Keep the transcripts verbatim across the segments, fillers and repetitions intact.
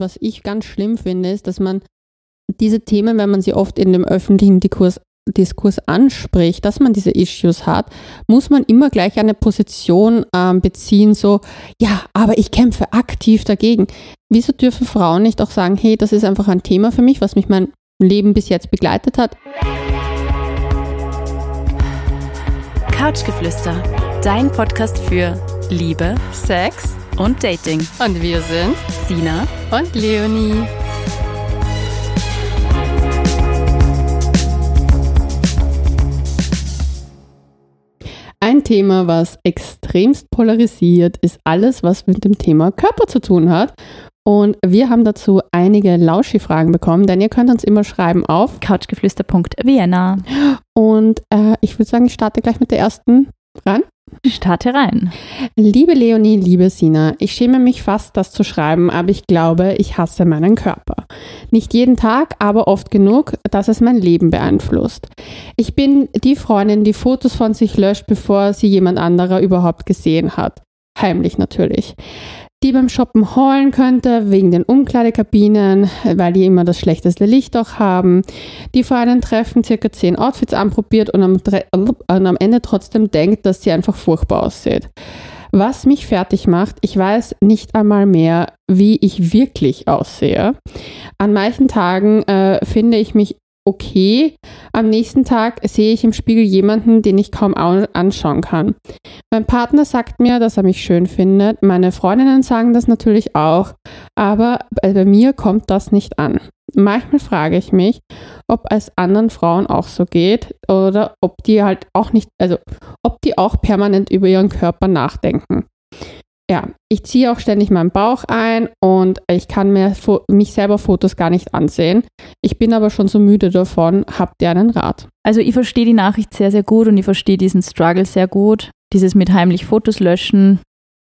was ich ganz schlimm finde, ist, dass man diese Themen, wenn man sie oft in dem öffentlichen Diskurs, Diskurs anspricht, dass man diese Issues hat, muss man immer gleich eine Position ähm, beziehen, so, ja, aber ich kämpfe aktiv dagegen. Wieso dürfen Frauen nicht auch sagen, hey, das ist einfach ein Thema für mich, was mich mein Leben bis jetzt begleitet hat? Couchgeflüster, dein Podcast für Liebe, Sex und Dating. Und wir sind Sina und Leonie. Ein Thema, was extremst polarisiert, ist alles, was mit dem Thema Körper zu tun hat. Und wir haben dazu einige Lauschi-Fragen bekommen, denn ihr könnt uns immer schreiben auf couchgeflüster punkt vienna. Und äh, ich würde sagen, ich starte gleich mit der ersten ran. Starte rein. Liebe Leonie, liebe Sina, ich schäme mich fast, das zu schreiben, aber ich glaube, ich hasse meinen Körper. Nicht jeden Tag, aber oft genug, dass es mein Leben beeinflusst. Ich bin die Freundin, die Fotos von sich löscht, bevor sie jemand anderer überhaupt gesehen hat. Heimlich natürlich. Die beim Shoppen heulen könnte, wegen den Umkleidekabinen, weil die immer das schlechteste Licht auch haben. Die vor einem Treffen circa zehn Outfits anprobiert und am, und am Ende trotzdem denkt, dass sie einfach furchtbar aussieht. Was mich fertig macht, ich weiß nicht einmal mehr, wie ich wirklich aussehe. An manchen Tagen äh, finde ich mich okay, am nächsten Tag sehe ich im Spiegel jemanden, den ich kaum anschauen kann. Mein Partner sagt mir, dass er mich schön findet, meine Freundinnen sagen das natürlich auch, aber bei mir kommt das nicht an. Manchmal frage ich mich, ob es anderen Frauen auch so geht oder ob die halt auch nicht, also ob die auch permanent über ihren Körper nachdenken. Ja, ich ziehe auch ständig meinen Bauch ein und ich kann mir fo- mich selber Fotos gar nicht ansehen. Ich bin aber schon so müde davon. Habt ihr einen Rat? Also ich verstehe die Nachricht sehr, sehr gut und ich verstehe diesen Struggle sehr gut. Dieses mit heimlich Fotos löschen,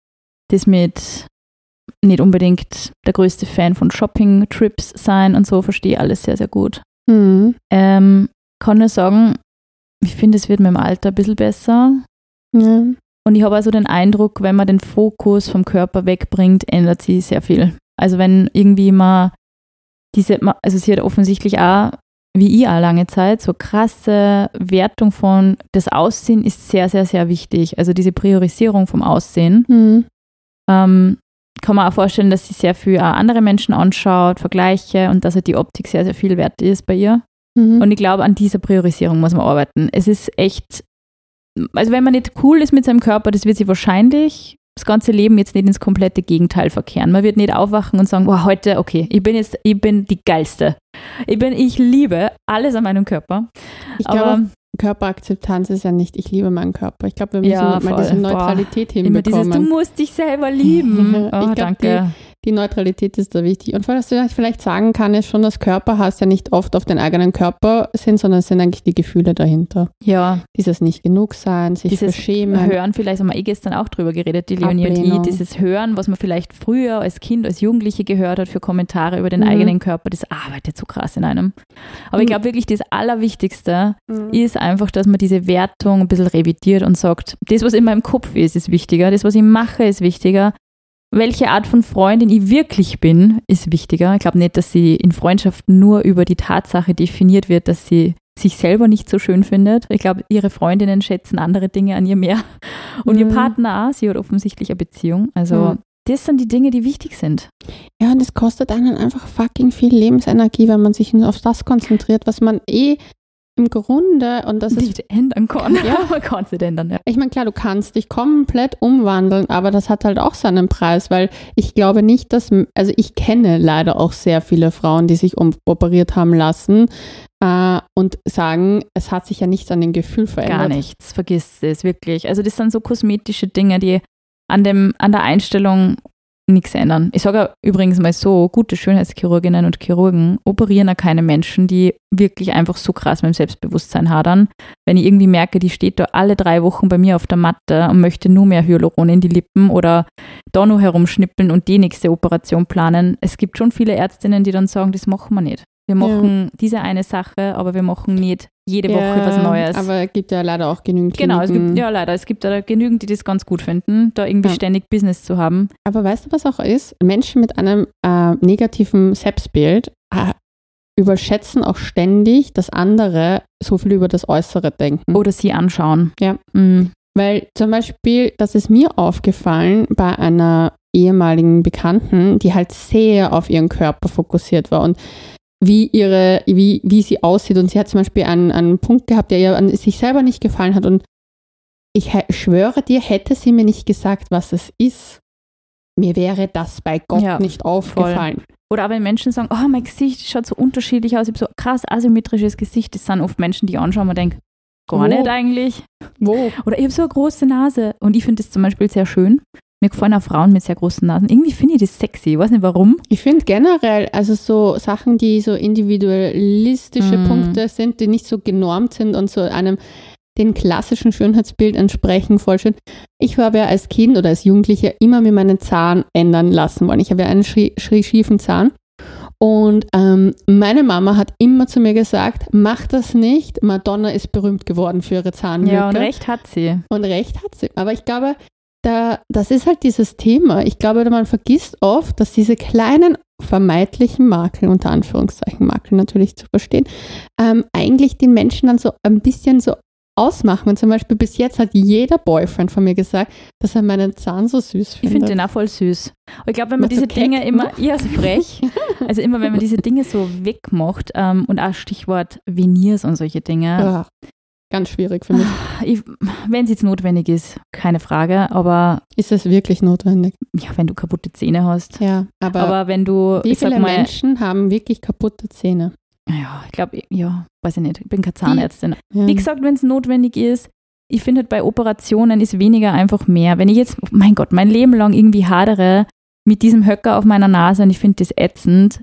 das mit nicht unbedingt der größte Fan von Shopping-Trips sein und so, verstehe ich alles sehr, sehr gut. Mhm. Ähm, kann nur sagen, ich finde, es wird mit dem Alter ein bisschen besser. Ja. Und ich habe also den Eindruck, wenn man den Fokus vom Körper wegbringt, ändert sich sehr viel. Also wenn irgendwie mal diese, also sie hat offensichtlich auch, wie ich auch lange Zeit, so krasse Wertung von das Aussehen ist sehr, sehr, sehr wichtig. Also diese Priorisierung vom Aussehen. Mhm. Ähm, kann man auch vorstellen, dass sie sehr viel auch andere Menschen anschaut, Vergleiche und dass halt die Optik sehr, sehr viel wert ist bei ihr. Mhm. Und ich glaube, an dieser Priorisierung muss man arbeiten. Es ist echt, also wenn man nicht cool ist mit seinem Körper, das wird sie wahrscheinlich das ganze Leben jetzt nicht ins komplette Gegenteil verkehren. Man wird nicht aufwachen und sagen, wow, heute, okay, ich bin jetzt, ich bin die Geilste. Ich bin, ich liebe alles an meinem Körper. Ich glaube, Körperakzeptanz ist ja nicht, ich liebe meinen Körper. Ich glaube, wir müssen ja, mal diese Neutralität Boah. hinbekommen. Immer dieses, du musst dich selber lieben. Oh, ich glaub, danke. Die, die Neutralität ist da wichtig. Und was ich vielleicht sagen kann, ist schon, dass Körper heißt ja nicht oft auf den eigenen Körper sind, sondern es sind eigentlich die Gefühle dahinter. Ja. Dieses nicht genug sein, sich dieses beschämen. Hören, vielleicht haben wir eh gestern auch drüber geredet, die Leonie und ich, dieses Hören, was man vielleicht früher als Kind, als Jugendliche gehört hat für Kommentare über den mhm. eigenen Körper, das arbeitet so krass in einem. Aber mhm. ich glaube wirklich, das Allerwichtigste mhm. ist einfach, dass man diese Wertung ein bisschen revidiert und sagt, das, was in meinem Kopf ist, ist wichtiger, das, was ich mache, ist wichtiger. Welche Art von Freundin ich wirklich bin, ist wichtiger. Ich glaube nicht, dass sie in Freundschaften nur über die Tatsache definiert wird, dass sie sich selber nicht so schön findet. Ich glaube, ihre Freundinnen schätzen andere Dinge an ihr mehr. Und mhm. ihr Partner auch, sie hat offensichtlich eine Beziehung. Also mhm. das sind die Dinge, die wichtig sind. Ja, und es kostet einen einfach fucking viel Lebensenergie, wenn man sich nur auf das konzentriert, was man eh im Grunde, und das nicht ist ändern kann. Ja, man kann es nicht ändern. Ja. Ich meine, klar, du kannst dich komplett umwandeln, aber das hat halt auch seinen Preis, weil ich glaube nicht, dass, also ich kenne leider auch sehr viele Frauen, die sich um, operiert haben lassen äh, und sagen, es hat sich ja nichts an dem Gefühl verändert. Gar nichts, vergiss es, wirklich. Also das sind so kosmetische Dinge, die an, dem, an der Einstellung nichts ändern. Ich sage übrigens mal so, gute Schönheitschirurginnen und Chirurgen operieren auch keine Menschen, die wirklich einfach so krass mit dem Selbstbewusstsein hadern. Wenn ich irgendwie merke, die steht da alle drei Wochen bei mir auf der Matte und möchte nur mehr Hyaluron in die Lippen oder da nur herumschnippeln und die nächste Operation planen. Es gibt schon viele Ärztinnen, die dann sagen, das machen wir nicht. Wir machen ja. diese eine Sache, aber wir machen nicht jede Woche ja, was Neues. Aber es gibt ja leider auch genügend Genau, es gibt, ja leider. Es gibt da genügend, die das ganz gut finden, da irgendwie ja. ständig Business zu haben. Aber weißt du, was auch ist? Menschen mit einem äh, negativen Selbstbild äh, überschätzen auch ständig, dass andere so viel über das Äußere denken. Oder sie anschauen. Ja. Mhm. Weil zum Beispiel, das ist mir aufgefallen bei einer ehemaligen Bekannten, die halt sehr auf ihren Körper fokussiert war und wie ihre, wie, wie sie aussieht. Und sie hat zum Beispiel einen, einen Punkt gehabt, der ihr an sich selber nicht gefallen hat. Und ich schwöre dir, hätte sie mir nicht gesagt, was es ist, mir wäre das bei Gott ja, nicht aufgefallen. Voll. Oder aber wenn Menschen sagen, oh, mein Gesicht schaut so unterschiedlich aus, ich habe so ein krass asymmetrisches Gesicht. Das sind oft Menschen, die anschauen und denken, gar Wo? nicht eigentlich. Wo? Oder ich habe so eine große Nase. Und ich finde das zum Beispiel sehr schön. Mir gefallen auch Frauen mit sehr großen Nasen. Irgendwie finde ich das sexy. Ich weiß nicht warum. Ich finde generell, also so Sachen, die so individualistische mm. Punkte sind, die nicht so genormt sind und so einem den klassischen Schönheitsbild entsprechen, voll schön. Ich habe ja als Kind oder als Jugendliche immer mir meinen Zahn ändern lassen wollen. Ich habe ja einen schrie- schrie- schiefen Zahn. Und ähm, meine Mama hat immer zu mir gesagt, mach das nicht. Madonna ist berühmt geworden für ihre Zahnlücke. Ja, und recht hat sie. Und recht hat sie. Aber ich glaube, Da, das ist halt dieses Thema. Ich glaube, man vergisst oft, dass diese kleinen vermeintlichen Makel, unter Anführungszeichen Makel natürlich zu verstehen, ähm, eigentlich den Menschen dann so ein bisschen so ausmachen. Und zum Beispiel bis jetzt hat jeder Boyfriend von mir gesagt, dass er meinen Zahn so süß findet. Ich finde den auch voll süß. Und ich glaube, wenn man Mit diese so Dinge immer, ja, so frech, also immer, wenn man diese Dinge so wegmacht ähm, und auch Stichwort Veneers und solche Dinge, ja. Ganz schwierig für mich. Wenn es jetzt notwendig ist, keine Frage, aber... Ist es wirklich notwendig? Ja, wenn du kaputte Zähne hast. Ja, aber, aber wenn du... Wie viele mal, Menschen haben wirklich kaputte Zähne? Ja, ich glaube, ja, weiß ich nicht. Ich bin keine Zahnärztin. Die, ja. Wie gesagt, wenn es notwendig ist, ich finde halt bei Operationen ist weniger einfach mehr. Wenn ich jetzt, mein Gott, mein Leben lang irgendwie hadere mit diesem Höcker auf meiner Nase und ich finde das ätzend,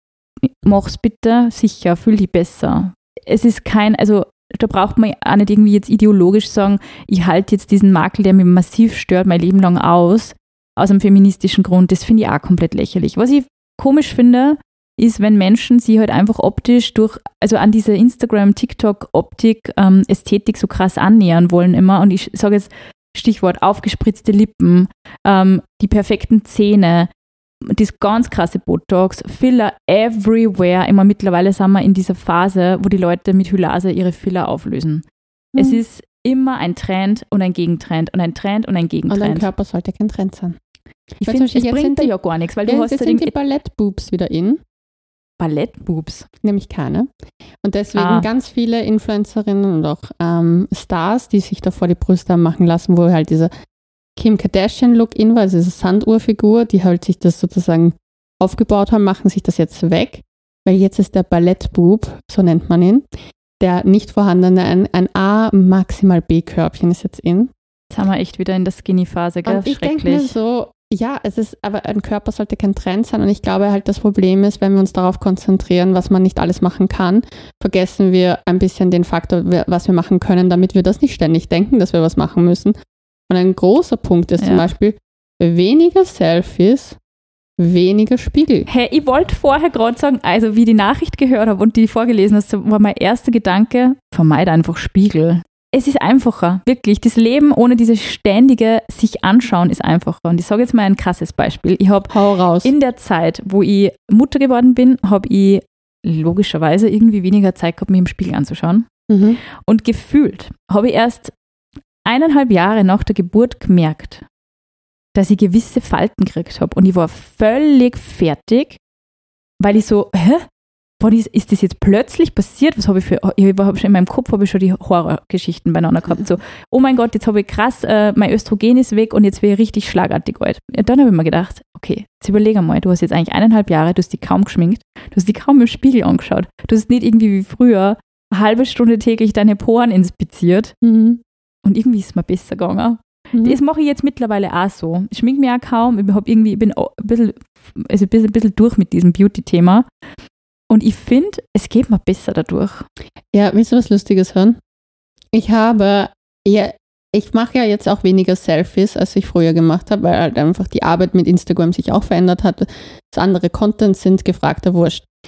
mach's bitte sicher, fühl dich besser. Es ist kein, also da braucht man auch nicht irgendwie jetzt ideologisch sagen, ich halte jetzt diesen Makel, der mich massiv stört, mein Leben lang aus, aus einem feministischen Grund. Das finde ich auch komplett lächerlich. Was ich komisch finde, ist, wenn Menschen sie halt einfach optisch durch, also an diese Instagram, TikTok, Optik, ähm, Ästhetik so krass annähern wollen immer. Und ich sage jetzt Stichwort aufgespritzte Lippen, ähm, die perfekten Zähne, das ganz krasse Botox, Filler everywhere. Immer mittlerweile sind wir in dieser Phase, wo die Leute mit Hyaluronsäure ihre Filler auflösen. Mhm. Es ist immer ein Trend und ein Gegentrend und ein Trend und ein Gegentrend. Und dein Körper sollte kein Trend sein. Ich finde, es bringt dir ja gar nichts, weil ja, du hast jetzt ja sind die Ballettboobs wieder in. Ballettboobs? Nämlich keine. Und deswegen ah. ganz viele Influencerinnen und auch ähm, Stars, die sich davor die Brüste haben machen lassen, wo halt diese Kim Kardashian-Look in war, also diese Sanduhrfigur, die halt sich das sozusagen aufgebaut haben, machen sich das jetzt weg, weil jetzt ist der Ballettboob, so nennt man ihn, der nicht vorhandene, ein, ein A, maximal B-Körbchen ist jetzt in. Jetzt haben wir echt wieder in der Skinny-Phase, gell? Und ich denke mir so, ja, es ist, aber ein Körper sollte kein Trend sein und ich glaube halt, das Problem ist, wenn wir uns darauf konzentrieren, was man nicht alles machen kann, vergessen wir ein bisschen den Faktor, was wir machen können, damit wir das nicht ständig denken, dass wir was machen müssen. Und ein großer Punkt ist ja. zum Beispiel weniger Selfies, weniger Spiegel. Hey, ich wollte vorher gerade sagen, also wie ich die Nachricht gehört habe und die vorgelesen hast, war mein erster Gedanke, vermeide einfach Spiegel. Es ist einfacher, wirklich. Das Leben ohne dieses ständige sich anschauen ist einfacher. Und ich sage jetzt mal ein krasses Beispiel. Ich habe in der Zeit, wo ich Mutter geworden bin, habe ich logischerweise irgendwie weniger Zeit gehabt, mich im Spiegel anzuschauen. Mhm. Und gefühlt habe ich erst eineinhalb Jahre nach der Geburt gemerkt, dass ich gewisse Falten gekriegt habe. Und ich war völlig fertig, weil ich so, hä? Boah, ist das jetzt plötzlich passiert? Was habe ich für, ich habe schon in meinem Kopf habe ich schon die Horrorgeschichten beieinander gehabt. So, oh mein Gott, jetzt habe ich krass, äh, mein Östrogen ist weg und jetzt wäre ich richtig schlagartig alt. Ja, dann habe ich mir gedacht, okay, jetzt überlege mal, du hast jetzt eigentlich eineinhalb Jahre, du hast dich kaum geschminkt, du hast dich kaum im Spiegel angeschaut, du hast nicht irgendwie wie früher eine halbe Stunde täglich deine Poren inspiziert mhm. und irgendwie ist es mir besser gegangen. Mhm. Das mache ich jetzt mittlerweile auch so. Ich schminke mich auch kaum, ich, hab irgendwie, ich bin ein bisschen, also ein bisschen, ein bisschen durch mit diesem Beauty-Thema. Und ich finde, es geht mir besser dadurch. Ja, willst du was Lustiges hören? Ich habe, ja, ich mache ja jetzt auch weniger Selfies, als ich früher gemacht habe, weil halt einfach die Arbeit mit Instagram sich auch verändert hat. Das andere Contents sind gefragter Wurscht.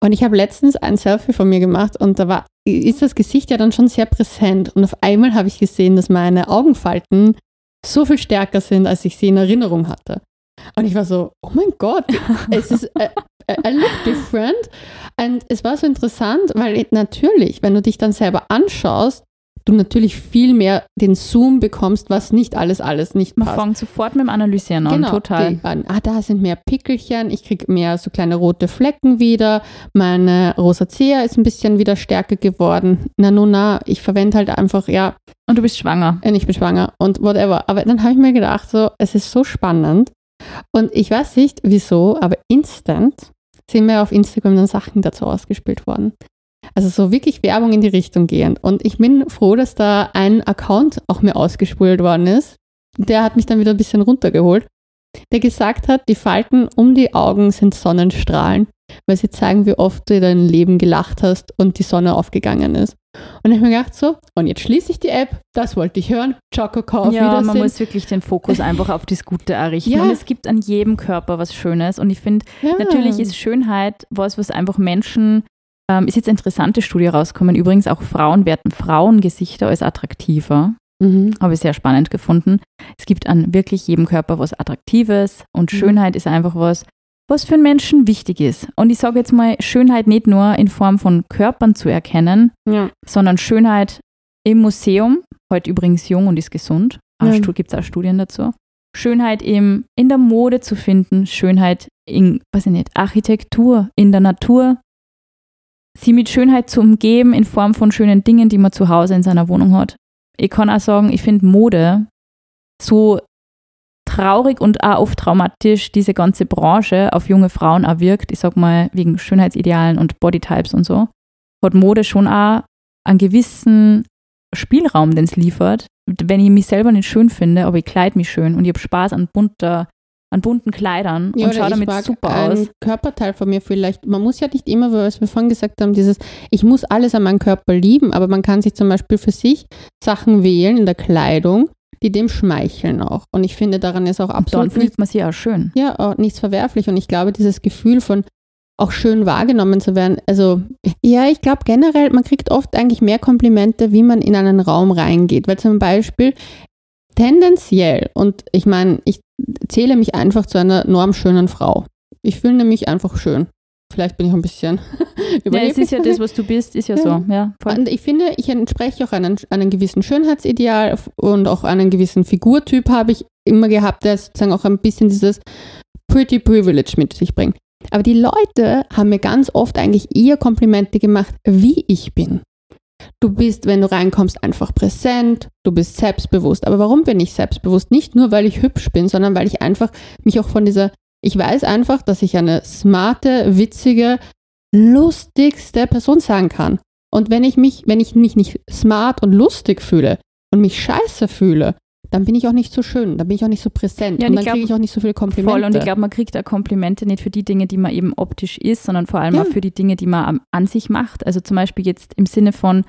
Und ich habe letztens ein Selfie von mir gemacht und da war, ist das Gesicht ja dann schon sehr präsent. Und auf einmal habe ich gesehen, dass meine Augenfalten so viel stärker sind, als ich sie in Erinnerung hatte. Und ich war so, oh mein Gott, es ist, I, I look different. Und es war so interessant, weil natürlich, wenn du dich dann selber anschaust, du natürlich viel mehr den Zoom bekommst, was nicht alles, alles nicht passt. Man fängt sofort mit dem Analysieren an, genau, total. Die, ah, da sind mehr Pickelchen, ich kriege mehr so kleine rote Flecken wieder, meine Rosacea ist ein bisschen wieder stärker geworden. Na, no, na, ich verwende halt einfach, ja. Und du bist schwanger. Äh, ich bin schwanger und whatever. Aber dann habe ich mir gedacht, so, es ist so spannend und ich weiß nicht, wieso, aber instant sind mir auf Instagram dann Sachen dazu ausgespielt worden. Also so wirklich Werbung in die Richtung gehend. Und ich bin froh, dass da ein Account auch mir ausgespult worden ist. Der hat mich dann wieder ein bisschen runtergeholt, der gesagt hat, die Falten um die Augen sind Sonnenstrahlen, weil sie zeigen, wie oft du in deinem Leben gelacht hast und die Sonne aufgegangen ist. Und ich habe mir gedacht, so, und jetzt schließe ich die App, das wollte ich hören, ciao, Kakao, auf Ja, Wiedersehen. man muss wirklich den Fokus einfach auf das Gute errichten. Ja. Und es gibt an jedem Körper was Schönes. Und ich finde, Ja. natürlich ist Schönheit was, was einfach Menschen, ähm, ist jetzt eine interessante Studie rausgekommen, übrigens auch Frauen werten Frauengesichter als attraktiver. Mhm. Habe ich sehr spannend gefunden. Es gibt an wirklich jedem Körper was Attraktives und Mhm. Schönheit ist einfach was, was für einen Menschen wichtig ist. Und ich sage jetzt mal, Schönheit nicht nur in Form von Körpern zu erkennen, Ja. sondern Schönheit im Museum, heute übrigens jung und ist gesund, Ja. gibt es auch Studien dazu. Schönheit im, in der Mode zu finden, Schönheit in, weiß ich nicht, Architektur, in der Natur, sie mit Schönheit zu umgeben in Form von schönen Dingen, die man zu Hause in seiner Wohnung hat. Ich kann auch sagen, ich finde Mode so traurig und auch oft traumatisch diese ganze Branche auf junge Frauen auch wirkt. Ich sag mal, wegen Schönheitsidealen und Bodytypes und so, hat Mode schon auch einen gewissen Spielraum, den es liefert. Wenn ich mich selber nicht schön finde, aber ich kleide mich schön und ich habe Spaß an bunter an bunten Kleidern Ja, und schaue damit mag super ein aus. Körperteil von mir vielleicht, man muss ja nicht immer, was wir vorhin gesagt haben, dieses, ich muss alles an meinem Körper lieben, aber man kann sich zum Beispiel für sich Sachen wählen in der Kleidung, die dem schmeicheln auch. Und ich finde, daran ist auch Und absolut dann fühlt nichts, man sich auch schön. ja, auch nichts verwerflich. Und ich glaube, dieses Gefühl von auch schön wahrgenommen zu werden, also ja, ich glaube generell, man kriegt oft eigentlich mehr Komplimente, wie man in einen Raum reingeht. Weil zum Beispiel tendenziell, und ich meine, ich zähle mich einfach zu einer normschönen Frau. Ich finde mich einfach schön. Vielleicht bin ich ein bisschen Ja, überheblich. es ist ja das, was du bist, ist ja, Ja. so. Ja, voll. Und ich finde, ich entspreche auch einem, einem gewissen Schönheitsideal und auch einen gewissen Figurtyp habe ich immer gehabt, der sozusagen auch ein bisschen dieses Pretty Privilege mit sich bringt. Aber die Leute haben mir ganz oft eigentlich eher Komplimente gemacht, wie ich bin. Du bist, wenn du reinkommst, einfach präsent, du bist selbstbewusst. Aber warum bin ich selbstbewusst? Nicht nur, weil ich hübsch bin, sondern weil ich einfach mich auch von dieser, ich weiß einfach, dass ich eine smarte, witzige, lustigste Person sein kann. Und wenn ich mich, wenn ich mich nicht smart und lustig fühle und mich scheiße fühle, dann bin ich auch nicht so schön, dann bin ich auch nicht so präsent Ja, und und dann ich glaub, kriege ich auch nicht so viele Komplimente. Voll, und ich glaube, man kriegt auch Komplimente nicht für die Dinge, die man eben optisch ist, sondern vor allem Ja. auch für die Dinge, die man am- an sich macht. Also zum Beispiel jetzt im Sinne von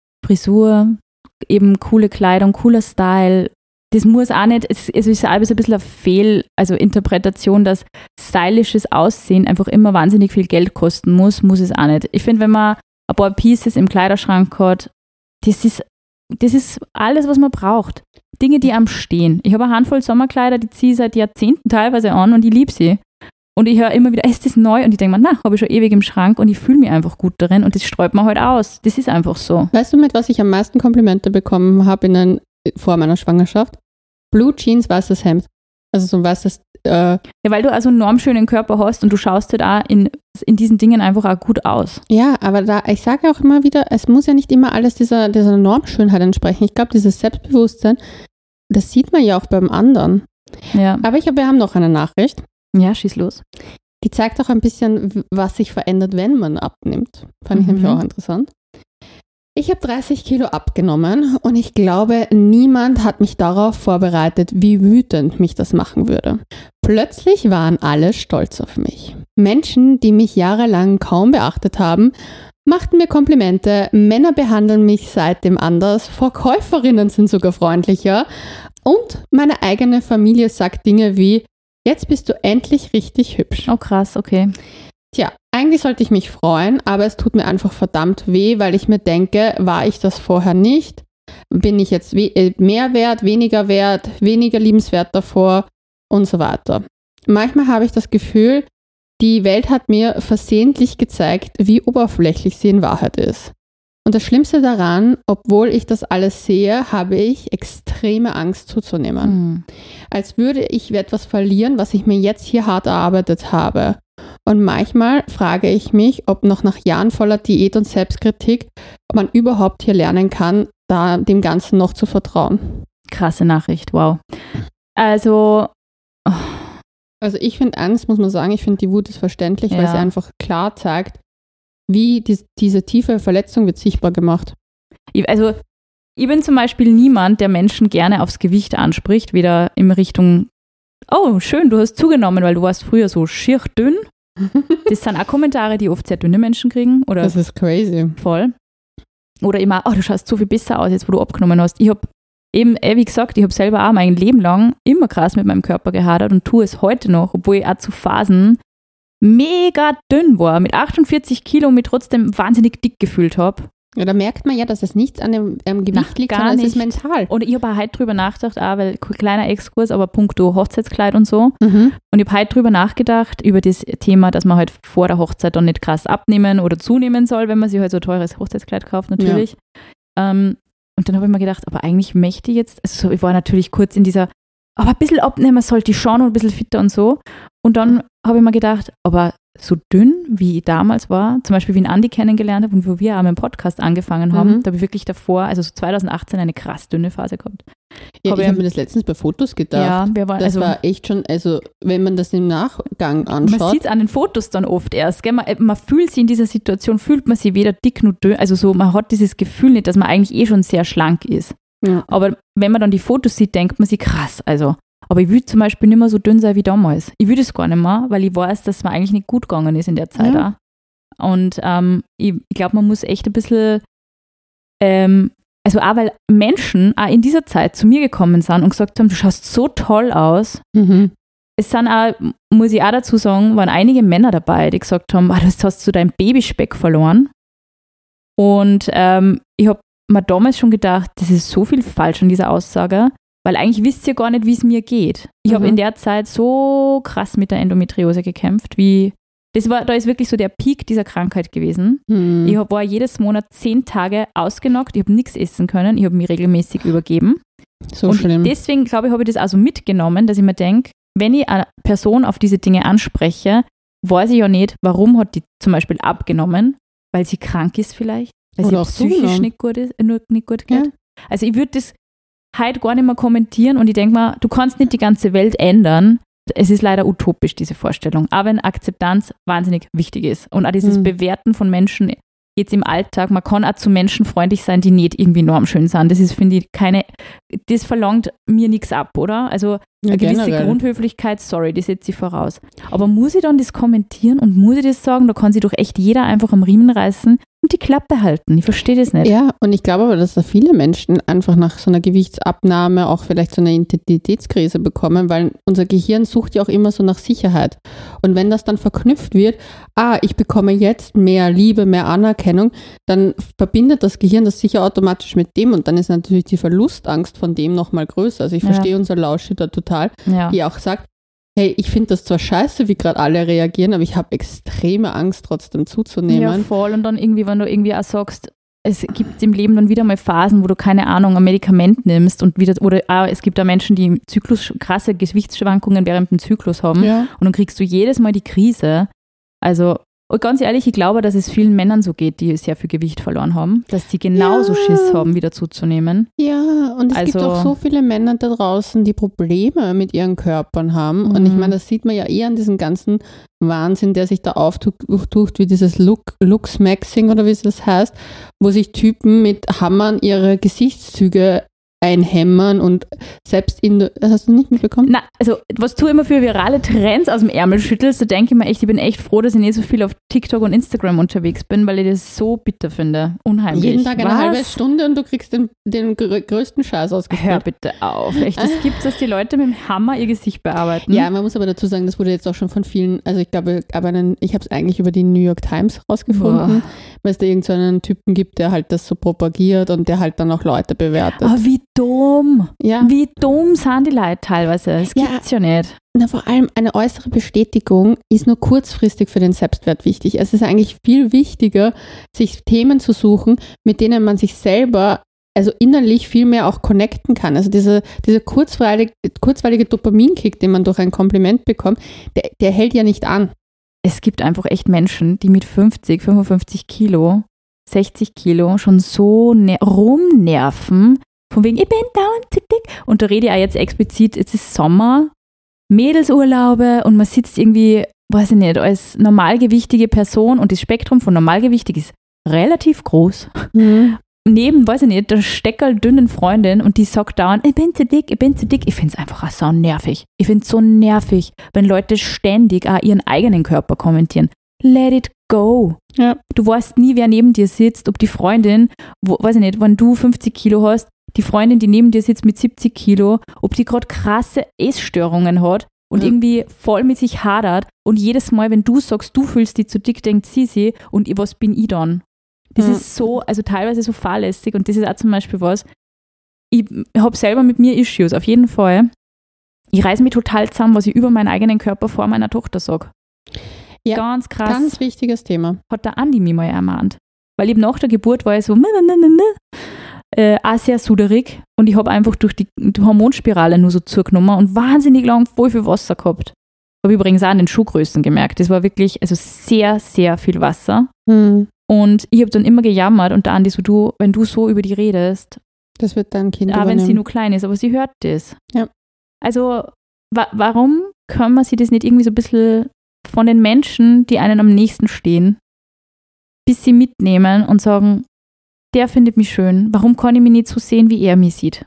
Frisur, eben coole Kleidung, cooler Style. Das muss auch nicht, es, es ist auch so ein bisschen eine Fehl, also Interpretation, dass stylisches Aussehen einfach immer wahnsinnig viel Geld kosten muss, muss es auch nicht. Ich finde, wenn man ein paar Pieces im Kleiderschrank hat, das ist, das ist alles, was man braucht. Dinge, die am stehen. Ich habe eine Handvoll Sommerkleider, die ziehe ich seit Jahrzehnten teilweise an und ich liebe sie. Und ich höre immer wieder, ist das neu? Und ich denke mir, na, habe ich schon ewig im Schrank und ich fühle mich einfach gut darin und das streut man halt aus. Das ist einfach so. Weißt du, mit was ich am meisten Komplimente bekommen habe in ein, vor meiner Schwangerschaft? Blue Jeans, weißes Hemd. Also so ein weißes, äh, Ja, weil du also einen normschönen Körper hast und du schaust halt auch in, in diesen Dingen einfach auch gut aus. ja, aber da, ich sage auch immer wieder, es muss ja nicht immer alles dieser, dieser Normschönheit entsprechen. Ich glaube, dieses Selbstbewusstsein, das sieht man ja auch beim anderen. Ja, Aber ich hab, wir haben noch eine Nachricht, ja, schieß los. die zeigt auch ein bisschen, w- was sich verändert, wenn man abnimmt. Fand ich Mhm. nämlich auch interessant. Ich habe dreißig Kilo abgenommen und ich glaube, niemand hat mich darauf vorbereitet, wie wütend mich das machen würde. Plötzlich waren alle stolz auf mich. Menschen, die mich jahrelang kaum beachtet haben, machten mir Komplimente, Männer behandeln mich seitdem anders, Verkäuferinnen sind sogar freundlicher und meine eigene Familie sagt Dinge wie, jetzt bist du endlich richtig hübsch. Oh krass, okay. Tja, eigentlich sollte ich mich freuen, aber es tut mir einfach verdammt weh, weil ich mir denke, war ich das vorher nicht? Bin ich jetzt we- mehr wert, weniger wert, weniger liebenswert davor und so weiter. Manchmal habe ich das Gefühl, die Welt hat mir versehentlich gezeigt, wie oberflächlich sie in Wahrheit ist. Und das Schlimmste daran, obwohl ich das alles sehe, habe ich extreme Angst zuzunehmen. Mhm. Als würde ich etwas verlieren, was ich mir jetzt hier hart erarbeitet habe. Und manchmal frage ich mich, ob noch nach Jahren voller Diät und Selbstkritik man überhaupt hier lernen kann, da dem Ganzen noch zu vertrauen. Krasse Nachricht, wow. Also, oh. Also ich finde eins, muss man sagen, ich finde die Wut ist verständlich, Ja. weil sie einfach klar zeigt, wie die, diese tiefe Verletzung wird sichtbar gemacht. Ich, also, ich bin zum Beispiel niemand, der Menschen gerne aufs Gewicht anspricht, weder in Richtung, oh, schön, du hast zugenommen, weil du warst früher so schier dünn. Das sind auch Kommentare, die oft sehr dünne Menschen kriegen. Oder Das ist crazy. voll. Oder immer, oh, du schaust so viel besser aus, jetzt wo du abgenommen hast. Ich habe eben, eh, wie gesagt, ich habe selber auch mein Leben lang immer krass mit meinem Körper gehadert und tue es heute noch, obwohl ich auch zu Phasen mega dünn war, mit achtundvierzig Kilo und mich trotzdem wahnsinnig dick gefühlt habe. Ja, da merkt man ja, dass es nichts an dem am Gewicht Na, liegt, gar sondern es ist nicht. mental. Und ich habe auch heute drüber nachgedacht, auch, weil kleiner Exkurs, aber puncto Hochzeitskleid und so. Mhm. Und ich habe heute drüber nachgedacht, über das Thema, dass man halt vor der Hochzeit dann nicht krass abnehmen oder zunehmen soll, wenn man sich halt so ein teures Hochzeitskleid kauft, natürlich. Ja. Ähm, und dann habe ich mir gedacht, aber eigentlich möchte ich jetzt, also ich war natürlich kurz in dieser, aber ein bisschen abnehmen sollte ich schon und ein bisschen fitter und so. Und dann habe ich mir gedacht, aber so dünn, wie ich damals war, zum Beispiel wie ich Andi kennengelernt habe und wo wir auch mit dem Podcast angefangen haben, Mhm. da habe ich wirklich davor, also so zwanzig achtzehn, eine krass dünne Phase gehabt. Ja, Hab ich ich- habe mir das letztens bei Fotos gedacht. Ja, wir waren, Das also war echt schon, also wenn man das im Nachgang man anschaut. sieht es an den Fotos dann oft erst. Gell? Man, man fühlt sich in dieser Situation, fühlt man sich weder dick noch dünn, also so, man hat dieses Gefühl nicht, dass man eigentlich eh schon sehr schlank ist. Ja. Aber wenn man dann die Fotos sieht, denkt man sich, krass, also. Aber ich will zum Beispiel nicht mehr so dünn sein wie damals. Ich will das gar nicht mehr, weil ich weiß, dass mir eigentlich nicht gut gegangen ist in der Zeit Ja. auch. Und ähm, ich, ich glaube, man muss echt ein bisschen, ähm, also auch weil Menschen auch in dieser Zeit zu mir gekommen sind und gesagt haben, du schaust so toll aus. Mhm. Es sind auch, muss ich auch dazu sagen, waren einige Männer dabei, die gesagt haben, ah, das hast du dein Babyspeck verloren. Und ähm, ich habe mir damals schon gedacht, das ist so viel falsch an dieser Aussage, weil eigentlich wisst ihr gar nicht, wie es mir geht. Ich habe Mhm. in der Zeit so krass mit der Endometriose gekämpft, wie, das war, da ist wirklich so der Peak dieser Krankheit gewesen. Mhm. Ich hab, war jedes Monat zehn Tage ausgenockt, ich habe nichts essen können, ich habe mich regelmäßig übergeben. So und schlimm. deswegen, glaube ich, habe ich das also mitgenommen, dass ich mir denke, wenn ich eine Person auf diese Dinge anspreche, weiß ich ja nicht, warum hat die zum Beispiel abgenommen, weil sie krank ist vielleicht, weil Oder sie auch psychisch zugenommen. nicht gut, ist, äh, nicht gut geht. Ja. Also ich würde das heute gar nicht mehr kommentieren und ich denke mal, du kannst nicht die ganze Welt ändern. Es ist leider utopisch, diese Vorstellung. Aber wenn Akzeptanz wahnsinnig wichtig ist und auch dieses Mhm. Bewerten von Menschen jetzt im Alltag, man kann auch zu Menschen freundlich sein, die nicht irgendwie normschön sind. Das ist, finde ich, keine, das verlangt mir nichts ab, oder? Also Ja, eine gewisse generell. Grundhöflichkeit, sorry, die setze ich voraus. Aber muss ich dann das kommentieren und muss ich das sagen? Da kann sich doch echt jeder einfach am Riemen reißen und die Klappe halten. Ich verstehe das nicht. Ja, und ich glaube aber, dass da viele Menschen einfach nach so einer Gewichtsabnahme auch vielleicht so eine Identitätskrise bekommen, weil unser Gehirn sucht ja auch immer so nach Sicherheit. Und wenn das dann verknüpft wird, ah, ich bekomme jetzt mehr Liebe, mehr Anerkennung, dann verbindet das Gehirn das sicher automatisch mit dem und dann ist natürlich die Verlustangst von dem nochmal größer. Also ich Ja. verstehe unser Lauschi da total, Ja. die auch sagt, hey, ich finde das zwar scheiße, wie gerade alle reagieren, aber ich habe extreme Angst, trotzdem zuzunehmen. Ja, voll. Und dann irgendwie, wenn du irgendwie auch sagst, es gibt im Leben dann wieder mal Phasen, wo du, keine Ahnung, ein Medikament nimmst und wieder, oder auch, es gibt da Menschen, die im Zyklus krasse Gewichtsschwankungen während dem Zyklus haben Ja. und dann kriegst du jedes Mal die Krise. Also und ganz ehrlich, ich glaube, dass es vielen Männern so geht, die sehr viel Gewicht verloren haben, dass sie genauso Ja. Schiss haben, wieder zuzunehmen. Ja, und es gibt Also- auch so viele Männer da draußen, die Probleme mit ihren Körpern haben. Und ich Mhm. meine, das sieht man ja eh an diesem ganzen Wahnsinn, der sich da auftut, wie dieses Look, Looks-Maxing oder wie es das heißt, wo sich Typen mit Hammern ihre Gesichtszüge einhämmern und selbst in der, hast du nicht mitbekommen? Na, also was du immer für virale Trends aus dem Ärmel schüttelst, da denke ich mir echt, ich bin echt froh, dass ich nicht so viel auf TikTok und Instagram unterwegs bin, weil ich das so bitter finde. Unheimlich. Jeden Tag eine was? halbe Stunde und du kriegst den, den grö- größten Scheiß ausgespielt. Hör bitte auf. Echt, das gibt dass die Leute mit dem Hammer ihr Gesicht bearbeiten. Ja, man muss aber dazu sagen, das wurde jetzt auch schon von vielen, also ich glaube, aber einen, ich habe es eigentlich über die New York Times rausgefunden, Boah. weil es da irgendeinen so Typen gibt, der halt das so propagiert und der halt dann auch Leute bewertet. Aber wie dumm. Ja. Wie dumm sind die Leute teilweise. Das ja. gibt's ja nicht. Na, vor allem eine äußere Bestätigung ist nur kurzfristig für den Selbstwert wichtig. Es ist eigentlich viel wichtiger, sich Themen zu suchen, mit denen man sich selber, also innerlich viel mehr auch connecten kann. Also diese, dieser kurzweilige, kurzweilige Dopaminkick, den man durch ein Kompliment bekommt, der, der hält ja nicht an. Es gibt einfach echt Menschen, die mit fünfzig, fünfundfünfzig Kilo, sechzig Kilo schon so ne- rumnerven, von wegen, ich bin dauernd zu dick. Und da rede ich auch jetzt explizit, jetzt ist Sommer, Mädelsurlaube und man sitzt irgendwie, weiß ich nicht, als normalgewichtige Person und das Spektrum von normalgewichtig ist relativ groß. Mhm. Neben, weiß ich nicht, der steckerldünnen Freundin und die sagt dauernd, ich bin zu dick, ich bin zu dick. Ich finde es einfach auch so nervig. Ich finde es so nervig, wenn Leute ständig auch ihren eigenen Körper kommentieren. Let it go. Ja. Du weißt nie, wer neben dir sitzt, ob die Freundin, wo, weiß ich nicht, wenn du fünfzig Kilo hast, die Freundin, die neben dir sitzt mit siebzig Kilo, ob die gerade krasse Essstörungen hat und ja. irgendwie voll mit sich hadert und jedes Mal, wenn du sagst, du fühlst dich zu dick, denkt sie sie und was bin ich dann? Das ja. ist so, also teilweise so fahrlässig und das ist auch zum Beispiel was, ich habe selber mit mir Issues, auf jeden Fall. Ich reiße mich total zusammen, was ich über meinen eigenen Körper vor meiner Tochter sage. Ja, ganz krass. Ganz wichtiges Thema. Hat der Andi mich mal ermahnt. Weil eben nach der Geburt war ich so äh, auch sehr suderig und ich habe einfach durch die, die Hormonspirale nur so zugenommen und wahnsinnig lang voll viel Wasser gehabt. Habe übrigens auch an den Schuhgrößen gemerkt. Das war wirklich also sehr, sehr viel Wasser. Hm. Und ich habe dann immer gejammert und der Andi so, du, wenn du so über die redest, das wird dein Kind auch wenn sie nur klein ist, aber sie hört das. Ja. Also wa- warum kann man sich das nicht irgendwie so ein bisschen von den Menschen, die einen am nächsten stehen, bis sie mitnehmen und sagen, der findet mich schön, warum kann ich mich nicht so sehen, wie er mich sieht?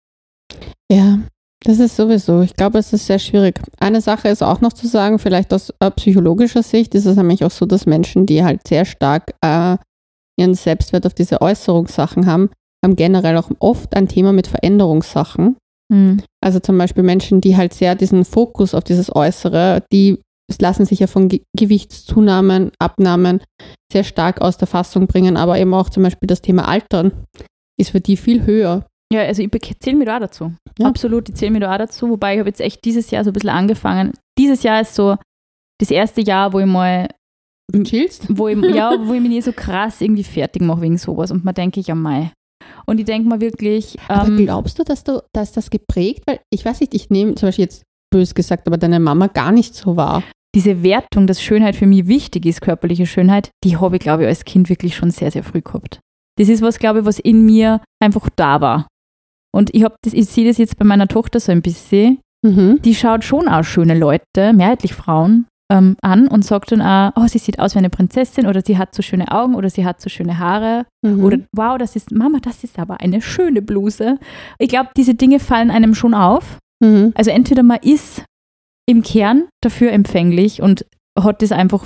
Ja, das ist sowieso, ich glaube, es ist sehr schwierig. Eine Sache ist auch noch zu sagen, vielleicht aus äh, psychologischer Sicht ist es nämlich auch so, dass Menschen, die halt sehr stark äh, ihren Selbstwert auf diese Äußerungssachen haben, haben generell auch oft ein Thema mit Veränderungssachen. Mhm. Also zum Beispiel Menschen, die halt sehr diesen Fokus auf dieses Äußere, die lassen sich ja von Ge- Gewichtszunahmen, Abnahmen sehr stark aus der Fassung bringen, aber eben auch zum Beispiel das Thema Altern ist für die viel höher. Ja, also ich zähle mich da auch dazu. Ja. Absolut, ich zähle mich da auch dazu, wobei ich habe jetzt echt dieses Jahr so ein bisschen angefangen. Dieses Jahr ist so das erste Jahr, wo ich mal chillst? Wo ich, ja, wo ich mich nicht so krass irgendwie fertig mache wegen sowas und man denke ich, ja mei. Und ich denke mal wirklich... Aber ähm, glaubst du, dass du, dass das geprägt? Weil ich weiß nicht, ich nehme zum Beispiel jetzt bös gesagt, aber deine Mama gar nicht so wahr. Diese Wertung, dass Schönheit für mich wichtig ist, körperliche Schönheit, die habe ich, glaube ich, als Kind wirklich schon sehr, sehr früh gehabt. Das ist was, glaube ich, was in mir einfach da war. Und ich, ich sehe das jetzt bei meiner Tochter so ein bisschen. Mhm. Die schaut schon auch schöne Leute, mehrheitlich Frauen, ähm, an und sagt dann auch, oh, sie sieht aus wie eine Prinzessin oder sie hat so schöne Augen oder sie hat so schöne Haare mhm. oder wow, das ist, Mama, das ist aber eine schöne Bluse. Ich glaube, diese Dinge fallen einem schon auf. Mhm. Also entweder man ist im Kern dafür empfänglich und hat das einfach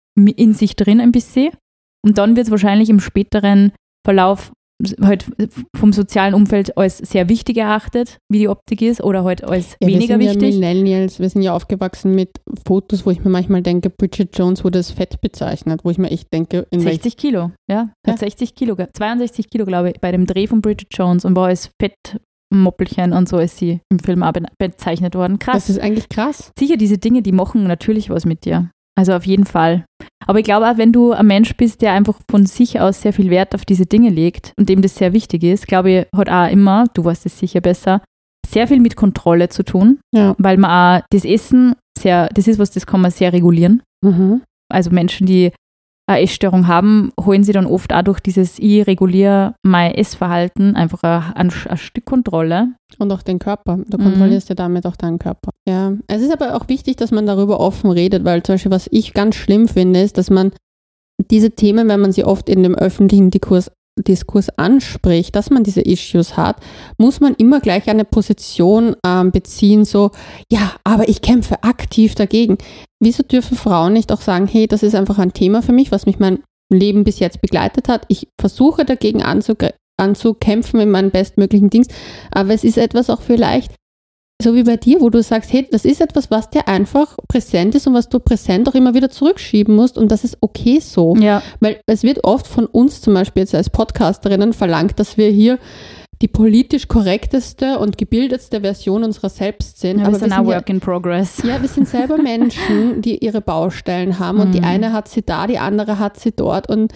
in sich drin ein bisschen und dann wird es wahrscheinlich im späteren Verlauf halt vom sozialen Umfeld als sehr wichtig erachtet, wie die Optik ist oder halt als ja, weniger wir sind wichtig. Ja Millennials, wir sind ja aufgewachsen mit Fotos, wo ich mir manchmal denke, Bridget Jones wurde als fett bezeichnet, wo ich mir echt denke, in sechzig Kilo, ja, hat ja. sechzig Kilo, zweiundsechzig Kilo, glaube ich, bei dem Dreh von Bridget Jones und war als Fett Moppelchen und so ist sie im Film auch bezeichnet worden. Krass. Das ist eigentlich krass. Sicher, diese Dinge, die machen natürlich was mit dir. Also auf jeden Fall. Aber ich glaube auch, wenn du ein Mensch bist, der einfach von sich aus sehr viel Wert auf diese Dinge legt und dem das sehr wichtig ist, glaube ich, hat auch immer, du weißt es sicher besser, sehr viel mit Kontrolle zu tun, ja. weil man auch das Essen sehr, das ist was, das kann man sehr regulieren. Mhm. Also Menschen, die eine Essstörung haben, holen sie dann oft auch durch dieses ich reguliere mein Essverhalten einfach ein, ein Stück Kontrolle. Und auch den Körper. Du kontrollierst mhm. ja damit auch deinen Körper. Ja, es ist aber auch wichtig, dass man darüber offen redet, weil zum Beispiel, was ich ganz schlimm finde, ist, dass man diese Themen, wenn man sie oft in dem öffentlichen Diskurs Diskurs anspricht, dass man diese Issues hat, muss man immer gleich eine Position ähm, beziehen, so, ja, aber ich kämpfe aktiv dagegen. Wieso dürfen Frauen nicht auch sagen, hey, das ist einfach ein Thema für mich, was mich mein Leben bis jetzt begleitet hat. Ich versuche dagegen anzug- anzukämpfen in meinen bestmöglichen Dienst, aber es ist etwas auch vielleicht, so wie bei dir, wo du sagst, hey, das ist etwas, was dir einfach präsent ist und was du präsent auch immer wieder zurückschieben musst und das ist okay so. Ja. Weil es wird oft von uns zum Beispiel jetzt als Podcasterinnen verlangt, dass wir hier die politisch korrekteste und gebildetste Version unserer selbst sind. Ja, aber wir sind wir auch sind Work ja, in Progress. Ja, wir sind selber Menschen, die ihre Baustellen haben und Mhm. die eine hat sie da, die andere hat sie dort und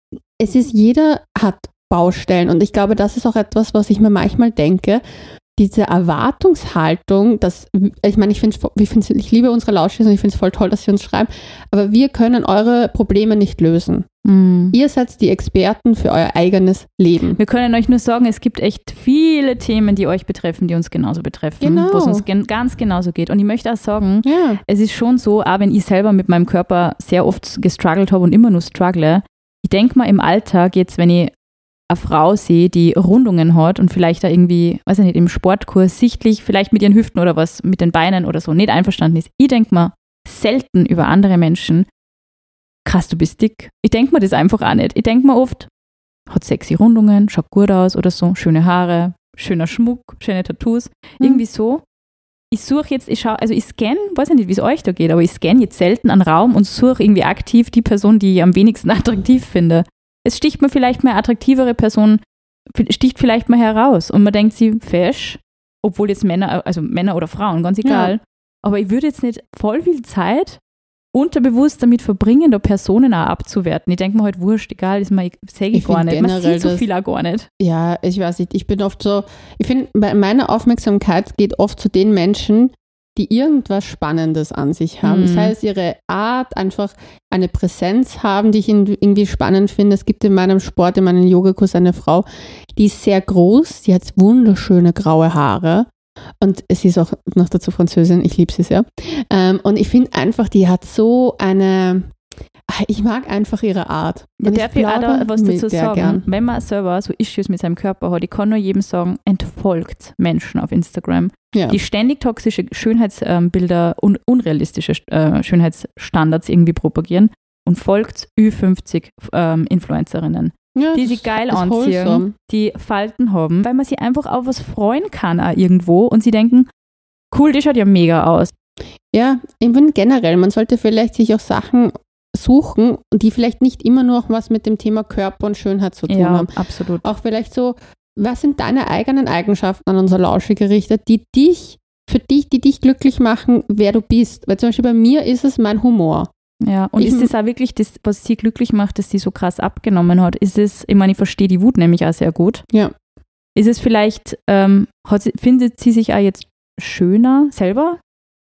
es ist, jeder hat Baustellen und ich glaube, das ist auch etwas, was ich mir manchmal denke, diese Erwartungshaltung, dass, ich meine, ich finde, ich liebe unsere Lauschis und ich finde es voll toll, dass sie uns schreiben, aber wir können eure Probleme nicht lösen. Mhm. Ihr seid die Experten für euer eigenes Leben. Wir können euch nur sagen, es gibt echt viele Themen, die euch betreffen, die uns genauso betreffen, Genau. wo es uns gen- ganz genauso geht. Und ich möchte auch sagen, Ja. es ist schon so, auch wenn ich selber mit meinem Körper sehr oft gestruggelt habe und immer nur struggle, ich denke mal im Alltag jetzt, wenn ich eine Frau sehe, die Rundungen hat und vielleicht da irgendwie, weiß ich nicht, im Sportkurs sichtlich vielleicht mit ihren Hüften oder was, mit den Beinen oder so nicht einverstanden ist. Ich denke mal selten über andere Menschen, krass, du bist dick. Ich denke mir das einfach auch nicht. Ich denke mir oft, hat sexy Rundungen, schaut gut aus oder so, schöne Haare, schöner Schmuck, schöne Tattoos, Mhm. irgendwie so. Ich suche jetzt, ich schaue, also ich scanne, weiß ich nicht, wie es euch da geht, aber ich scanne jetzt selten einen Raum und suche irgendwie aktiv die Person, die ich am wenigsten attraktiv finde. Es sticht mir vielleicht mal attraktivere Person, sticht vielleicht mal heraus und man denkt sie, fesch, obwohl jetzt Männer, also Männer oder Frauen, ganz egal. Ja. Aber ich würde jetzt nicht voll viel Zeit unterbewusst damit verbringen, da Personen auch abzuwerten. Ich denke mir halt, wurscht, egal, ist mir, sehe ich, Ich gar find nicht. Man generell sieht so das- viel auch gar nicht. Ja, ich weiß nicht, ich bin oft so, ich finde, meine Aufmerksamkeit geht oft zu den Menschen, die irgendwas Spannendes an sich haben. Mhm. Sei es ihre Art, einfach eine Präsenz haben, die ich irgendwie spannend finde. Es gibt in meinem Sport, in meinem Yogakurs eine Frau, die ist sehr groß, die hat wunderschöne graue Haare und sie ist auch noch dazu Französin, ich liebe sie sehr. Ähm, und ich finde einfach, die hat so eine, ich mag einfach ihre Art. Ja, Und darf ich auch da plaudere was mit dazu der sagen? gern. Wenn man selber so Issues mit seinem Körper hat, ich kann nur jedem sagen, entfolgt Menschen auf Instagram, Ja. die ständig toxische Schönheitsbilder und unrealistische äh, Schönheitsstandards irgendwie propagieren und folgt Ü fünfzig ähm, Influencerinnen, Ja, die das sich geil ist anziehen, wholesome. die Falten haben, weil man sich einfach auf was freuen kann auch irgendwo und sie denken, cool, die schaut ja mega aus. Ja, ich finde generell, man sollte vielleicht sich auch Sachen suchen, die vielleicht nicht immer nur was mit dem Thema Körper und Schönheit zu tun Ja, haben. absolut. Auch vielleicht so, was sind deine eigenen Eigenschaften an unser Lausche gerichtet, die dich, für dich, die dich glücklich machen, wer du bist. Weil zum Beispiel bei mir ist es mein Humor. Ja, und Ich- ist es auch wirklich das, was sie glücklich macht, dass sie so krass abgenommen hat? Ist es, ich meine, ich verstehe die Wut nämlich auch sehr gut. Ja. Ist es vielleicht, ähm, hat sie, findet sie sich auch jetzt schöner selber?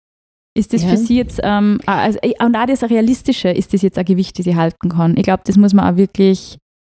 Ist das Ja. für sie jetzt, ähm, ah, also, äh, und auch das Realistische, ist das jetzt ein Gewicht, das sie halten kann? Ich glaube, das muss man auch wirklich,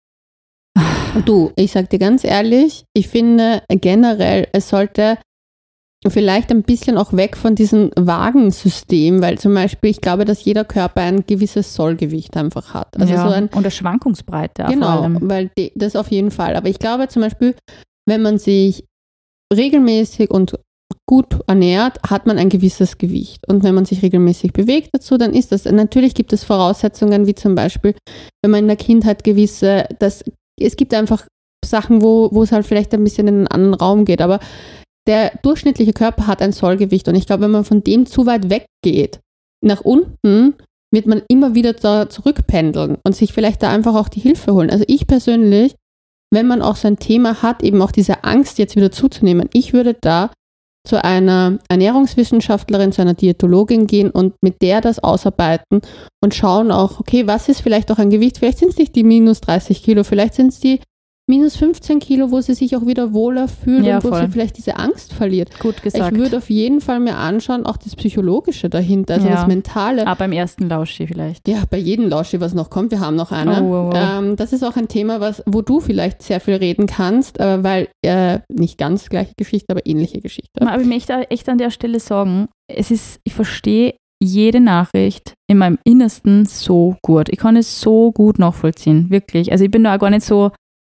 Du, ich sag dir ganz ehrlich, ich finde generell, es sollte vielleicht ein bisschen auch weg von diesem Wagensystem, weil zum Beispiel, ich glaube, dass jeder Körper ein gewisses Sollgewicht einfach hat. Also ja, so ein und eine Schwankungsbreite auch vor Genau, allem. weil die, das auf jeden Fall. Aber ich glaube zum Beispiel, wenn man sich regelmäßig und gut ernährt, hat man ein gewisses Gewicht. Und wenn man sich regelmäßig bewegt dazu, dann ist das. Natürlich gibt es Voraussetzungen, wie zum Beispiel, wenn man in der Kindheit gewisse, das, es gibt einfach Sachen, wo, wo es halt vielleicht ein bisschen in einen anderen Raum geht. Aber der durchschnittliche Körper hat ein Sollgewicht. Und ich glaube, wenn man von dem zu weit weggeht, nach unten, wird man immer wieder da zurückpendeln und sich vielleicht da einfach auch die Hilfe holen. Also ich persönlich, wenn man auch so ein Thema hat, eben auch diese Angst jetzt wieder zuzunehmen, ich würde da zu einer Ernährungswissenschaftlerin, zu einer Diätologin gehen und mit der das ausarbeiten und schauen auch, okay, was ist vielleicht auch ein Gewicht? Vielleicht sind es nicht die minus dreißig Kilo, vielleicht sind es die minus fünfzehn Kilo, wo sie sich auch wieder wohler fühlt Ja, und wo voll. sie vielleicht diese Angst verliert. Gut gesagt. Ich würde auf jeden Fall mir anschauen, auch das Psychologische dahinter, also Ja. das Mentale. auch beim ersten Lauschi vielleicht. Ja, bei jedem Lauschi, was noch kommt, wir haben noch eine. Oh, wow, wow. Ähm, das ist auch ein Thema, was, wo du vielleicht sehr viel reden kannst, äh, weil äh, nicht ganz gleiche Geschichte, aber ähnliche Geschichte. Aber ich möchte auch echt an der Stelle sagen, es ist, ich verstehe jede Nachricht in meinem Innersten so gut. Ich kann es so gut nachvollziehen, wirklich. Also ich bin da auch gar nicht so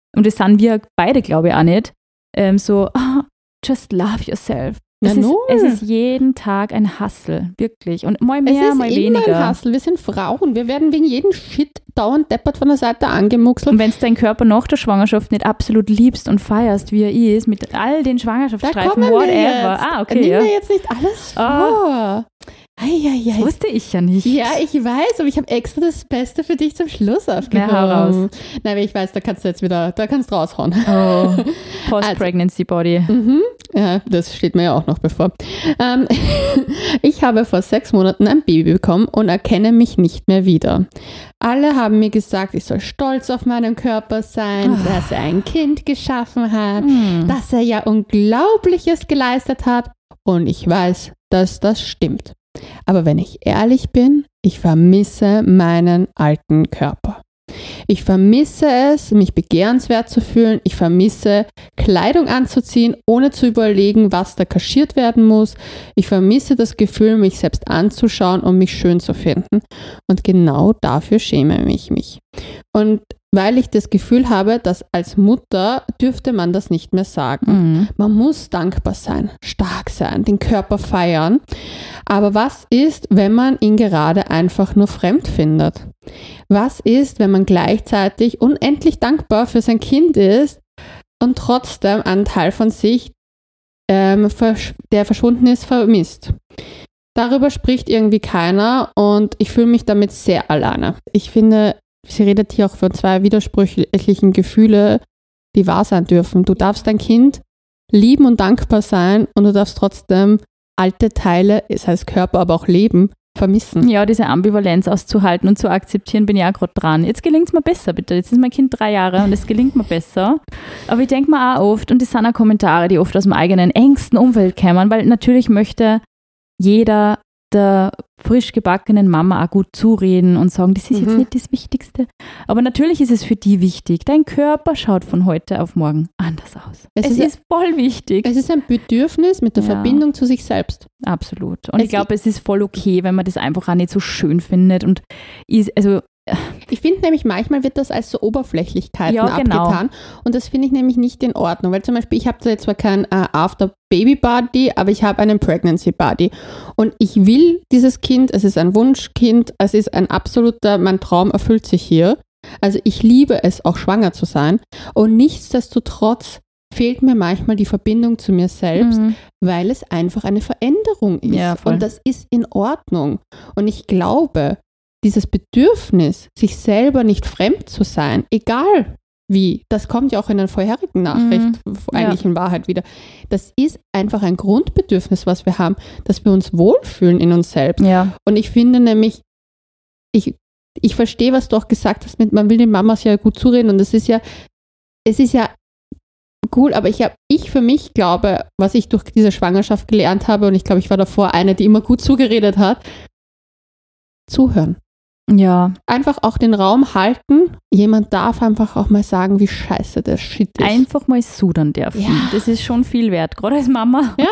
und das sind wir beide, glaube ich, auch nicht, ähm, so, oh, just love yourself. Es, Ja, ist, null. es ist jeden Tag ein Hustle, wirklich. Und mal mehr, Es ist mal immer weniger. ein Hustle. Wir sind Frauen. Wir werden wegen jedem Shit dauernd deppert von der Seite angemuckselt. Und wenn du deinen Körper nach der Schwangerschaft nicht absolut liebst und feierst, wie er ist, mit all den Da Schwangerschaftsstreifen, kommen wir whatever. jetzt. Ah, okay, Nimm ja. mir jetzt nicht alles vor. Ah. Eieiei. Das wusste ich ja nicht. Ja, ich weiß, aber ich habe extra das Beste für dich zum Schluss aufgehoben. Na, hau raus. Nein, aber ich weiß, da kannst du jetzt wieder, da kannst du raushauen. Oh, Post-Pregnancy-Body. Mhm. Ja, das steht mir ja auch noch bevor. Ähm, ich habe vor sechs Monaten ein Baby bekommen und erkenne mich nicht mehr wieder. Alle haben mir gesagt, ich soll stolz auf meinen Körper sein, Oh. dass er ein Kind geschaffen hat, Hm. dass er ja Unglaubliches geleistet hat. Und ich weiß, dass das stimmt. Aber wenn ich ehrlich bin, ich vermisse meinen alten Körper. Ich vermisse es, mich begehrenswert zu fühlen. Ich vermisse, Kleidung anzuziehen, ohne zu überlegen, was da kaschiert werden muss. Ich vermisse das Gefühl, mich selbst anzuschauen und mich schön zu finden. Und genau dafür schäme ich mich. Und weil ich das Gefühl habe, dass als Mutter dürfte man das nicht mehr sagen. Mhm. Man muss dankbar sein, stark sein, den Körper feiern. Aber was ist, wenn man ihn gerade einfach nur fremd findet? Was ist, wenn man gleichzeitig unendlich dankbar für sein Kind ist und trotzdem einen Teil von sich, ähm, versch- der verschwunden ist, vermisst? Darüber spricht irgendwie keiner und ich fühle mich damit sehr alleine. Ich finde, sie redet hier auch von zwei widersprüchlichen Gefühle, die wahr sein dürfen. Du darfst dein Kind lieben und dankbar sein und du darfst trotzdem alte Teile, es heißt Körper, aber auch Leben, vermissen. Ja, diese Ambivalenz auszuhalten und zu akzeptieren, bin ich auch gerade dran. Jetzt gelingt es mir besser, bitte. Jetzt ist mein Kind drei Jahre und es gelingt mir besser. Aber ich denke mir auch oft, und das sind auch Kommentare, die oft aus dem eigenen engsten Umfeld kommen, weil natürlich möchte jeder der frisch gebackenen Mama auch gut zureden und sagen, das ist Mhm. jetzt nicht das Wichtigste. Aber natürlich ist es für die wichtig. Dein Körper schaut von heute auf morgen anders aus. Es Es, ist- ist, voll wichtig. Es ist ein Bedürfnis mit der Ja. Verbindung zu sich selbst. Absolut. Und Es ich glaube, es ist voll okay, wenn man das einfach auch nicht so schön findet. Und ist, also Ich finde nämlich, manchmal wird das als so Oberflächlichkeiten Ja, genau. abgetan und das finde ich nämlich nicht in Ordnung, weil zum Beispiel ich habe da jetzt zwar kein äh, After-Baby-Body, aber ich habe einen Pregnancy-Body und ich will dieses Kind, es ist ein Wunschkind, es ist ein absoluter, mein Traum erfüllt sich hier, also ich liebe es auch schwanger zu sein und nichtsdestotrotz fehlt mir manchmal die Verbindung zu mir selbst, mhm. weil es einfach eine Veränderung ist Ja, voll. und das ist in Ordnung und ich glaube, dieses Bedürfnis, sich selber nicht fremd zu sein, egal wie, das kommt ja auch in der vorherigen Nachricht Mhm. eigentlich in Wahrheit wieder, das ist einfach ein Grundbedürfnis, was wir haben, dass wir uns wohlfühlen in uns selbst. ja. Und ich finde nämlich, ich, ich verstehe, was du auch gesagt hast, mit man will den Mamas ja gut zureden und das ist ja, es ist ja cool, aber ich, hab, ich für mich glaube, was ich durch diese Schwangerschaft gelernt habe und ich glaube, ich war davor eine, die immer gut zugeredet hat, zuhören. Ja, Einfach auch den Raum halten. Jemand darf einfach auch mal sagen, wie scheiße der Shit ist. einfach mal sudern dürfen. Ja. Das ist schon viel wert, gerade als Mama. ja.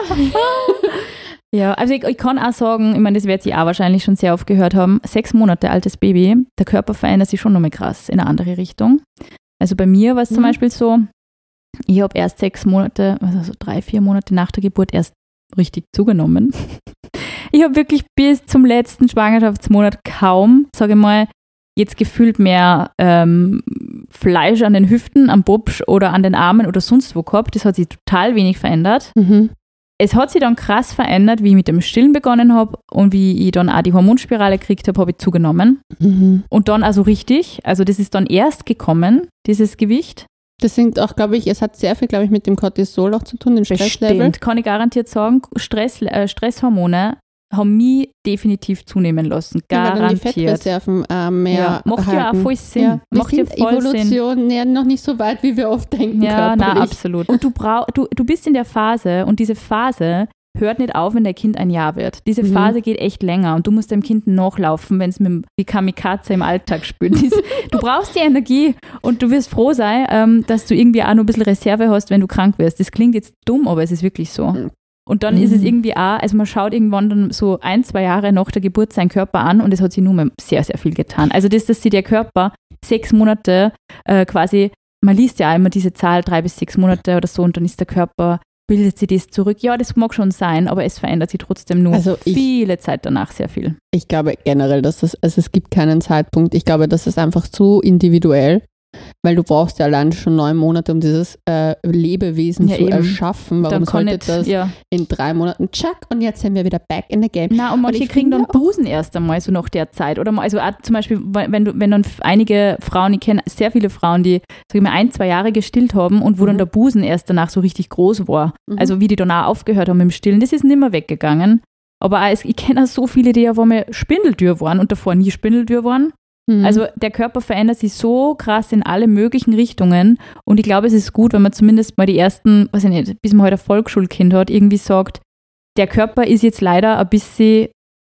Ja, also ich, ich kann auch sagen, ich meine, das wird sie auch wahrscheinlich schon sehr oft gehört haben, sechs Monate altes Baby, der Körper verändert sich schon nochmal krass in eine andere Richtung. Also bei mir war es zum Mhm. Beispiel so, ich habe erst sechs Monate, also so drei, vier Monate nach der Geburt erst richtig zugenommen. Ich habe wirklich bis zum letzten Schwangerschaftsmonat kaum, sage ich mal, jetzt gefühlt mehr ähm, Fleisch an den Hüften, am Bobsch oder an den Armen oder sonst wo gehabt. Das hat sich total wenig verändert. Mhm. Es hat sich dann krass verändert, wie ich mit dem Stillen begonnen habe und wie ich dann auch die Hormonspirale gekriegt habe, habe ich zugenommen. Mhm. Und dann also richtig, also das ist dann erst gekommen, dieses Gewicht. Das sind auch, glaube ich, es hat sehr viel, glaube ich, mit dem Cortisol auch zu tun, dem Stresslevel. Bestimmt, kann ich garantiert sagen, Stress, äh, Stresshormone haben mich definitiv zunehmen lassen, Ja, weil dann die garantiert. Fettreserven äh, mehr Ja, macht ja auch erhalten. voll Sinn. Ja, wir Macht ja sind voll Sinn. Evolution ja, noch nicht so weit, wie wir oft denken. Ja, na körperlich. absolut. Und du, brauch, du, du bist in der Phase und diese Phase hört nicht auf, wenn dein Kind ein Jahr wird. Diese Mhm. Phase geht echt länger und du musst deinem Kind nachlaufen, wenn es mit wie Kamikaze im Alltag spielt. Du brauchst die Energie und du wirst froh sein, ähm, dass du irgendwie auch noch ein bisschen Reserve hast, wenn du krank wirst. Das klingt jetzt dumm, aber es ist wirklich so. Mhm. Und dann ist es irgendwie auch, also man schaut irgendwann dann so ein, zwei Jahre nach der Geburt seinen Körper an und es hat sich nur mal sehr, sehr viel getan. Also das, dass sich der Körper sechs Monate äh, quasi man liest ja immer diese Zahl, drei bis sechs Monate oder so und dann ist der Körper, bildet sich das zurück. Ja, das mag schon sein, aber es verändert sich trotzdem nur also ich, viele Zeit danach sehr viel. Ich glaube generell, dass es, also es gibt keinen Zeitpunkt. Ich glaube, das ist einfach zu individuell, weil du brauchst ja allein schon neun Monate, um dieses äh, Lebewesen ja, zu eben. erschaffen. Warum sollte nicht, das ja. in drei Monaten, tschack, und jetzt sind wir wieder back in the game. Na, und manche und kriegen dann Busen erst einmal so nach der Zeit. Oder mal, also auch zum Beispiel, wenn du, wenn dann einige Frauen, ich kenne sehr viele Frauen, die sag ich mal, ein, zwei Jahre gestillt haben und wo mhm. dann der Busen erst danach so richtig groß war. Mhm. Also wie die dann auch aufgehört haben mit dem Stillen, das ist nicht mehr weggegangen. Aber auch, ich kenne auch so viele, die ja wo mal Spindeldürr waren und davor nie Spindeldürr waren. Also der Körper verändert sich so krass in alle möglichen Richtungen und ich glaube, es ist gut, wenn man zumindest mal die ersten, weiß ich nicht, bis man heute ein Volksschulkind hat, irgendwie sagt, der Körper ist jetzt leider ein bisschen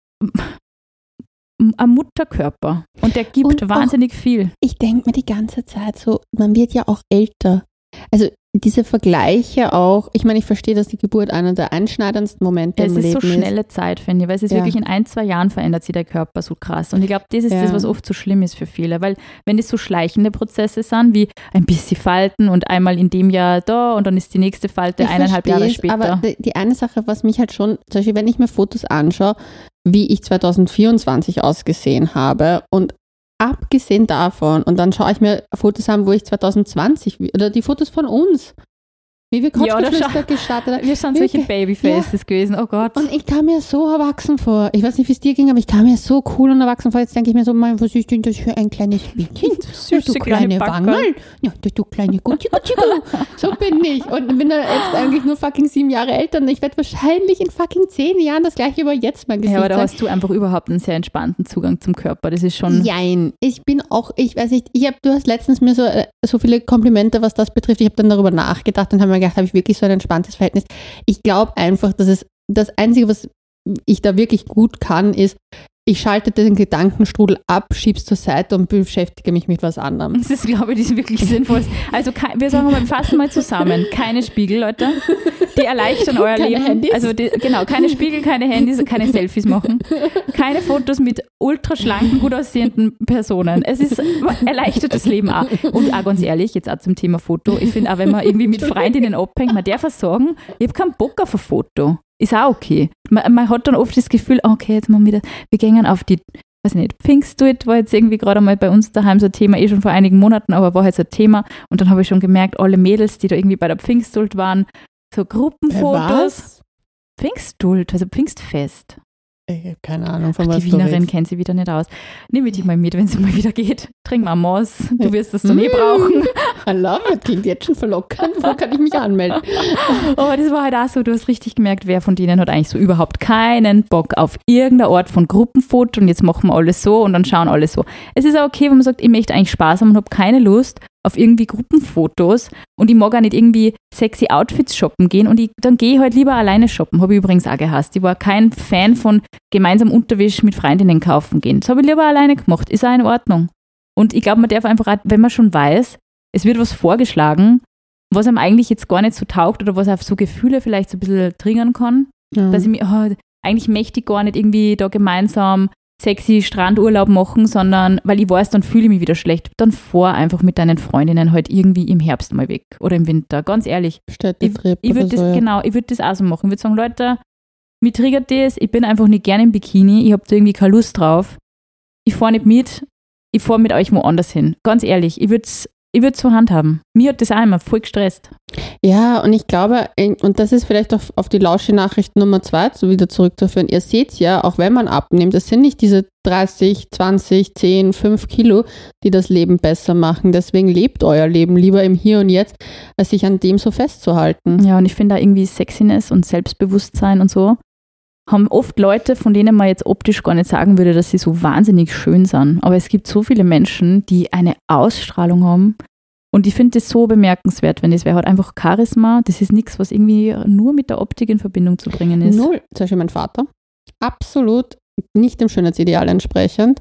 ein Mutterkörper und der gibt und wahnsinnig auch, viel. Ich denke mir die ganze Zeit so, man wird ja auch älter. Also diese Vergleiche auch, ich meine, ich verstehe, dass die Geburt einer der einschneidendsten Momente ja, im Leben ist. Es ist so schnelle Zeit, finde ich, weil es ist ja. wirklich in ein, zwei Jahren verändert sich der Körper so krass. Und ich glaube, das ist ja. das, was oft so schlimm ist für viele, weil wenn das so schleichende Prozesse sind, wie ein bisschen Falten und einmal in dem Jahr da und dann ist die nächste Falte ich eineinhalb Jahre später. Aber die eine Sache, was mich halt schon, zum Beispiel, wenn ich mir Fotos anschaue, wie ich zwanzig vierundzwanzig ausgesehen habe und abgesehen davon, und dann schaue ich mir Fotos an, wo ich zwanzig zwanzig, oder die Fotos von uns, wie wir Couchgeflüster gestartet haben. Wir sind solche Babyfaces ja. gewesen, oh Gott. Und ich kam mir so erwachsen vor. Ich weiß nicht, wie es dir ging, aber ich kam mir so cool und erwachsen vor. Jetzt denke ich mir so, mein, was ist denn das für ein kleines Mädchen? Süße du kleine, kleine Wangerl. Ja, du, du kleine Gucci, Gucci, Gucci. So bin ich. Und bin dann jetzt eigentlich nur fucking sieben Jahre älter und ich werde wahrscheinlich in fucking zehn Jahren das gleiche über jetzt mein Gesicht Ja, aber da sein. hast du einfach überhaupt einen sehr entspannten Zugang zum Körper. Das ist schon... Jein. Ich bin auch, ich weiß nicht, ich hab, du hast letztens mir so, so viele Komplimente, was das betrifft. Ich habe dann darüber nachgedacht und habe mir gedacht, habe ich wirklich so ein entspanntes Verhältnis. Ich glaube einfach, dass es das Einzige, was ich da wirklich gut kann, ist, ich schalte den Gedankenstrudel ab, schieb's zur Seite und beschäftige mich mit was anderem. Das ist, glaube ich, das ist wirklich sinnvoll. Also wir sagen mal, wir fassen mal zusammen. Keine Spiegel, Leute. Die erleichtern euer keine Leben. Handys. Also die, genau, keine Spiegel, keine Handys, keine Selfies machen. Keine Fotos mit ultra schlanken, gut aussehenden Personen. Es ist erleichtert das Leben auch. Und auch ganz ehrlich, jetzt auch zum Thema Foto, ich finde auch, wenn man irgendwie mit Freundinnen abhängt, man darf sagen, ich habe keinen Bock auf ein Foto. Ist auch okay. Man, man hat dann oft das Gefühl, okay, jetzt machen wir wieder, wir gehen auf die, weiß nicht, Pfingstdate war jetzt irgendwie gerade mal bei uns daheim so ein Thema, eh schon vor einigen Monaten, aber war halt so ein Thema und dann habe ich schon gemerkt, alle Mädels, die da irgendwie bei der Pfingstdate waren, so Gruppenfotos. Was? Pfingstdate, also Pfingstfest. Ich habe keine Ahnung, von Ach, was die Wienerin kennt sie wieder nicht aus. Nimm mich mal mit, wenn sie mal wieder geht. Trink mal Moss. Du wirst das dann eh brauchen. I love it. Klingt jetzt schon verlockend. Wo kann ich mich anmelden? Aber das war halt auch so, du hast richtig gemerkt, wer von denen hat eigentlich so überhaupt keinen Bock auf irgendeine Art von Gruppenfoto und jetzt machen wir alles so und dann schauen alle so. Es ist auch okay, wenn man sagt, ich möchte eigentlich Spaß haben und habe keine Lust auf irgendwie Gruppenfotos und ich mag auch nicht irgendwie sexy Outfits shoppen gehen und ich, dann gehe ich halt lieber alleine shoppen, habe ich übrigens auch gehasst. Ich war kein Fan von gemeinsam Unterwäsche mit Freundinnen kaufen gehen. Das habe ich lieber alleine gemacht, ist auch in Ordnung. Und ich glaube, man darf einfach, auch, wenn man schon weiß, es wird was vorgeschlagen, was einem eigentlich jetzt gar nicht so taugt oder was auf so Gefühle vielleicht so ein bisschen triggern kann, ja. dass ich mich, oh, eigentlich möchte ich gar nicht irgendwie da gemeinsam sexy Strandurlaub machen, sondern, weil ich weiß, dann fühle ich mich wieder schlecht. Dann fahr einfach mit deinen Freundinnen halt irgendwie im Herbst mal weg oder im Winter, ganz ehrlich. Städtetrip ich, ich würde das, so, ja. genau, ich würde das auch so machen. Ich würde sagen, Leute, mich triggert das, ich bin einfach nicht gerne im Bikini, ich habe da irgendwie keine Lust drauf. Ich fahre nicht mit, ich fahre mit euch woanders hin. Ganz ehrlich, ich würde es ich würde es so handhaben. Mir hat das auch immer voll gestresst. Ja, und ich glaube, und das ist vielleicht auf, auf die Lauschi-Nachricht Nummer zwei so wieder zurückzuführen. Ihr seht ja, auch wenn man abnimmt, es sind nicht diese dreißig, zwanzig, zehn, fünf Kilo, die das Leben besser machen. Deswegen lebt euer Leben lieber im Hier und Jetzt, als sich an dem so festzuhalten. Ja, und ich finde da irgendwie Sexiness und Selbstbewusstsein und so haben oft Leute, von denen man jetzt optisch gar nicht sagen würde, dass sie so wahnsinnig schön sind. Aber es gibt so viele Menschen, die eine Ausstrahlung haben. Und ich finde das so bemerkenswert, wenn das wer hat. Einfach Charisma, das ist nichts, was irgendwie nur mit der Optik in Verbindung zu bringen ist. Null. Zum Beispiel mein Vater. Absolut nicht dem Schönheitsideal entsprechend.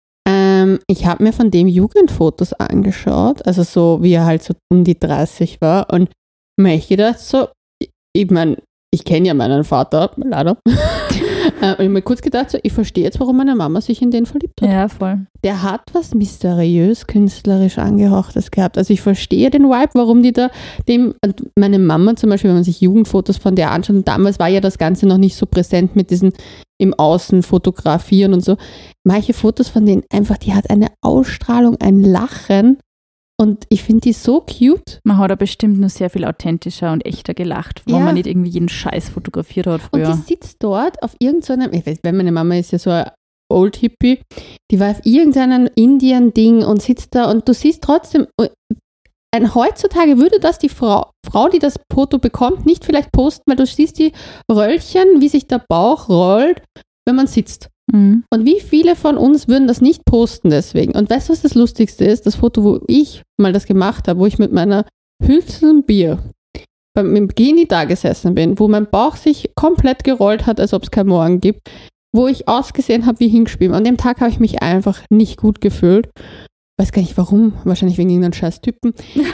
Ähm, ich habe mir von dem Jugendfotos angeschaut, also so, wie er halt so um die dreißig war. Und mir echt gedacht, so, ich meine, ich kenne ja meinen Vater, leider. Äh, und ich habe mir kurz gedacht, so, ich verstehe jetzt, warum meine Mama sich in den verliebt hat. Ja, voll. Der hat was mysteriös, künstlerisch angehauchtes gehabt. Also ich verstehe den Vibe, warum die da dem, und meine Mama zum Beispiel, wenn man sich Jugendfotos von der anschaut, und damals war ja das Ganze noch nicht so präsent mit diesen im Außen fotografieren und so. Manche Fotos von denen einfach, die hat eine Ausstrahlung, ein Lachen. Und ich finde die so cute. Man hat da bestimmt nur sehr viel authentischer und echter gelacht, wenn ja. man nicht irgendwie jeden Scheiß fotografiert hat früher. Und die sitzt dort auf irgendeinem, ich weiß, meine Mama ist ja so ein Old Hippie, die war auf irgendeinem Indien-Ding und sitzt da und du siehst trotzdem, ein, heutzutage würde das die Frau, Frau, die das Foto bekommt, nicht vielleicht posten, weil du siehst die Röllchen, wie sich der Bauch rollt, wenn man sitzt. Mhm. Und wie viele von uns würden das nicht posten deswegen? Und weißt du, was das Lustigste ist? Das Foto, wo ich mal das gemacht habe, wo ich mit meiner Hülsen Bier beim im Bikini da gesessen bin, wo mein Bauch sich komplett gerollt hat, als ob es keinen Morgen gibt, wo ich ausgesehen habe wie hingespielt. An dem Tag habe ich mich einfach nicht gut gefühlt. Weiß gar nicht warum, wahrscheinlich wegen irgendeinem scheiß Typen.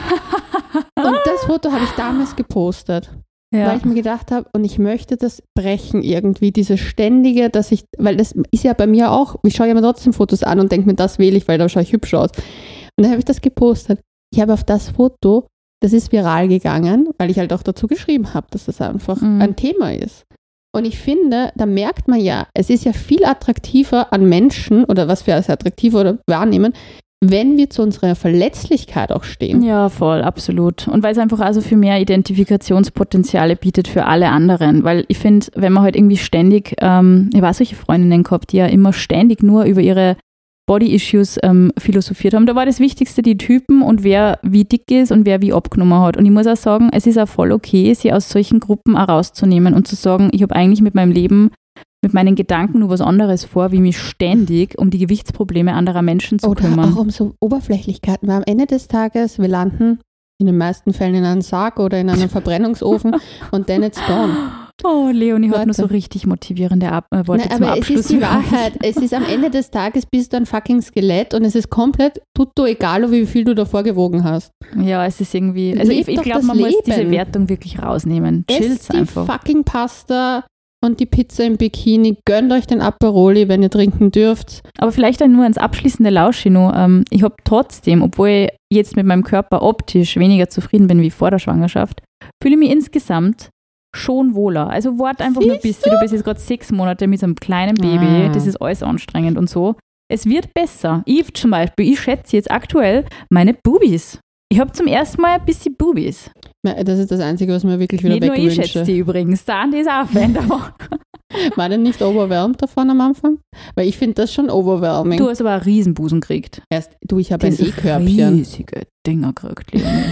Und das Foto habe ich damals gepostet. Ja. Weil ich mir gedacht habe, und ich möchte das brechen irgendwie, diese ständige, dass ich, weil das ist ja bei mir auch, ich schaue ja mir trotzdem Fotos an und denke mir, das wähle ich, weil da schaue ich hübsch aus. Und dann habe ich das gepostet. Ich habe auf das Foto, das ist viral gegangen, weil ich halt auch dazu geschrieben habe, dass das einfach mhm. ein Thema ist. Und ich finde, da merkt man ja, es ist ja viel attraktiver an Menschen, oder was wir als attraktiver oder wahrnehmen, wenn wir zu unserer Verletzlichkeit auch stehen. Ja, voll, absolut. Und weil es einfach also für mehr Identifikationspotenziale bietet für alle anderen. Weil ich finde, wenn man halt irgendwie ständig, ähm, ich habe solche Freundinnen gehabt, die ja immer ständig nur über ihre Body-Issues ähm, philosophiert haben. Da war das Wichtigste die Typen und wer wie dick ist und wer wie abgenommen hat. Und ich muss auch sagen, es ist auch voll okay, sie aus solchen Gruppen auch rauszunehmen und zu sagen, ich habe eigentlich mit meinem Leben mit meinen Gedanken nur was anderes vor, wie mich ständig um die Gewichtsprobleme anderer Menschen zu Oder kümmern. Oder auch um so Oberflächlichkeiten, weil am Ende des Tages, wir landen in den meisten Fällen in einen Sarg oder in einen Verbrennungsofen und then it's gone. Oh, Leonie hat nur so richtig motivierende Ab- äh, Worte Nein, zum aber Abschluss. Es ist die Wahrheit. Es ist am Ende des Tages bist du ein fucking Skelett und es ist komplett tutto egal, wie viel du davor gewogen hast. Ja, es ist irgendwie, also Leb ich, ich glaube, man Leben. muss diese Wertung wirklich rausnehmen. Chill's einfach. Die fucking Pasta und die Pizza im Bikini. Gönnt euch den Aperoli, wenn ihr trinken dürft. Aber vielleicht dann nur ans abschließende Lauschino. Ähm, ich habe trotzdem, obwohl ich jetzt mit meinem Körper optisch weniger zufrieden bin wie vor der Schwangerschaft, fühle ich mich insgesamt schon wohler. Also wart einfach Siehst nur ein bisschen. Du bist jetzt gerade sechs Monate mit so einem kleinen Baby. Ah. Das ist alles anstrengend und so. Es wird besser. Ich zum Beispiel, ich schätze jetzt aktuell meine Bubis. Ich habe zum ersten Mal ein bisschen Bubis. Das ist das Einzige, was mir wirklich wieder wegwünsche. Nicht nur ich schätze die übrigens. Der Andi ist auch Fan davon. War denn nicht overwhelmed davon am Anfang? Weil ich finde das schon overwhelming. Du hast aber einen Riesenbusen gekriegt. Erst, du, ich habe ein E-Körbchen. Riesige Dinger gekriegt, Leonie.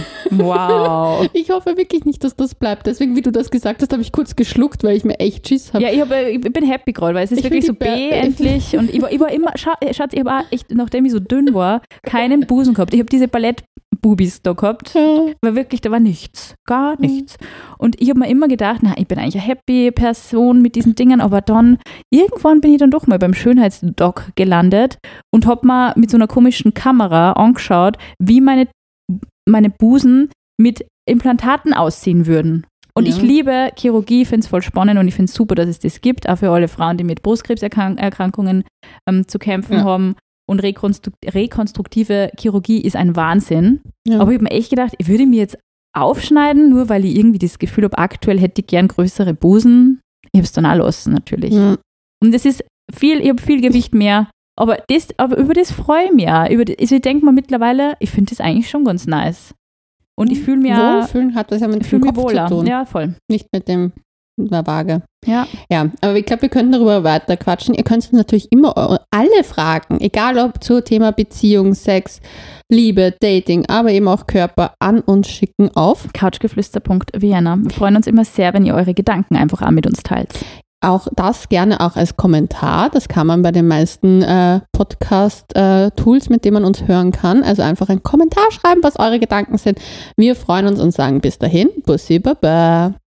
Wow. Ich hoffe wirklich nicht, dass das bleibt. Deswegen, wie du das gesagt hast, habe ich kurz geschluckt, weil ich mir echt Schiss habe. Ja, ich, hab, ich bin happy gerade, weil es ist ich wirklich so B endlich. Und ich war, ich war immer, Schatz, ich habe auch echt, nachdem ich so dünn war, keinen Busen gehabt. Ich habe diese Ballettbubis da gehabt. Ja. Weil wirklich, da war nichts. Gar nichts. Und ich habe mir immer gedacht, na, ich bin eigentlich eine happy Person mit diesen Dingen, aber dann, irgendwann bin ich dann doch mal beim Schönheitsdoc gelandet und habe mir mit so einer komischen Kamera angeschaut, wie meine, meine Busen mit Implantaten aussehen würden. Und ja. ich liebe Chirurgie, ich finde es voll spannend und ich finde es super, dass es das gibt, auch für alle Frauen, die mit Brustkrebserkrankungen ähm, zu kämpfen ja. haben. Und rekonstru- rekonstruktive Chirurgie ist ein Wahnsinn. Ja. Aber ich habe mir echt gedacht, ich würde mir jetzt aufschneiden, nur weil ich irgendwie das Gefühl habe, aktuell hätte ich gern größere Busen. Ich habe es dann auch lassen, natürlich. Ja. Und das ist viel, ich habe viel Gewicht mehr. Aber, das, aber über das freue ich mich auch. Über das, also ich denke mir mittlerweile, ich finde das eigentlich schon ganz nice. Und ich fühle mich auch... Wohlfühlen hat das ja mit dem Kopf wohler. zu tun. Ja, voll. Nicht mit dem der Waage. Ja. Ja, aber ich glaube, wir können darüber weiter quatschen. Ihr könnt natürlich immer eure, alle Fragen, egal ob zu Thema Beziehung, Sex, Liebe, Dating, aber eben auch Körper, an uns schicken auf couchgeflüster punkt vienna. Wir freuen uns immer sehr, wenn ihr eure Gedanken einfach auch mit uns teilt. Auch das gerne auch als Kommentar. Das kann man bei den meisten äh, Podcast-Tools, äh, mit denen man uns hören kann. Also einfach einen Kommentar schreiben, was eure Gedanken sind. Wir freuen uns und sagen bis dahin. Bussi, Baba.